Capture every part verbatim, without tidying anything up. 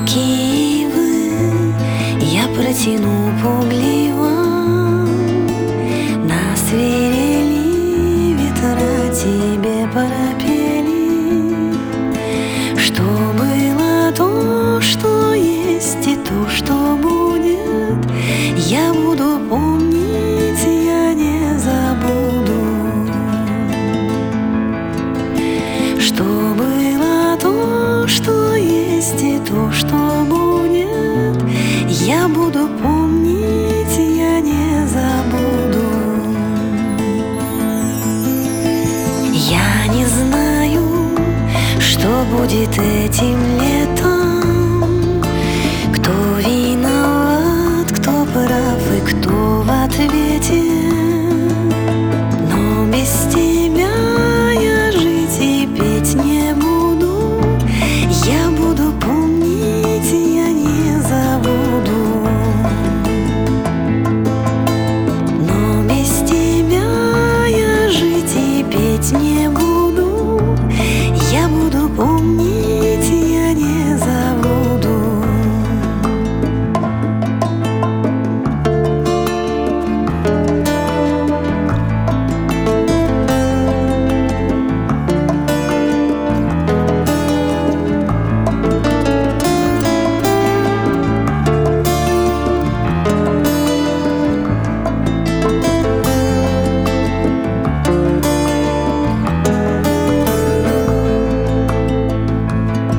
Руки вы, я протяну пугливо. На свирели ветра тебе пропели, что было то, что есть, и то, что будет, я буду помнить, я не забуду. Что было то, что есть, и то, что будет, я буду помнить, я не забуду. Я не знаю, что будет этим летом, кто виноват, кто прав и кто в ответе. Но без тебя я жить и петь не буду, я буду помнить, я не забуду. Но без тебя я жить и петь не буду, я буду помнить, я не забуду.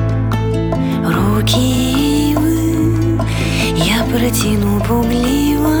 Руки вы, я протяну пугливо.